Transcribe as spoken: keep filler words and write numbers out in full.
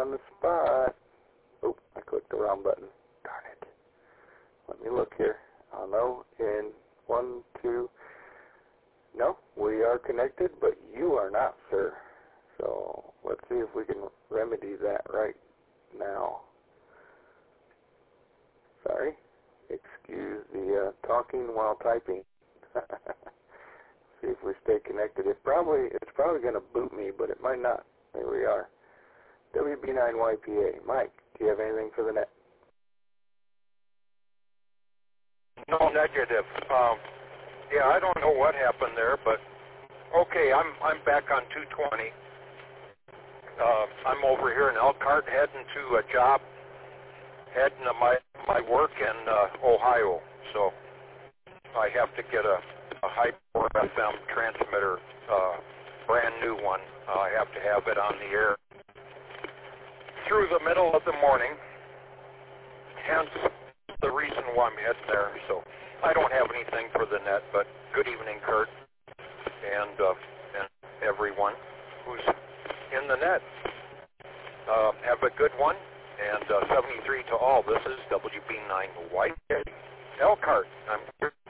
on the spot. Oh, I clicked the wrong button. Darn it. Let me look here. I'll know in one, two. No, we are connected, but you are not, sir. So let's see if we can remedy that right now. Sorry. Excuse the uh, talking while typing. See if we stay connected. It probably it's probably going to boot me, but it might not. There we are. W B nine Y P A. Mike, do you have anything for the net? No, negative. Um, yeah, I don't know what happened there, but okay, I'm I'm back on two twenty. Uh, I'm over here in Elkhart, heading to a job, heading to my my work in uh, Ohio. So I have to get a, a high power F M transmitter, uh, brand new one. Uh, I have to have it on the air through the middle of the morning. Hence the reason why I'm heading there. So I don't have anything for the net, but good evening, Kurt, and uh, and everyone who's in the net. Uh, have a good one, and uh, seventy-three to all. This is W B nine Y Elkhart. I'm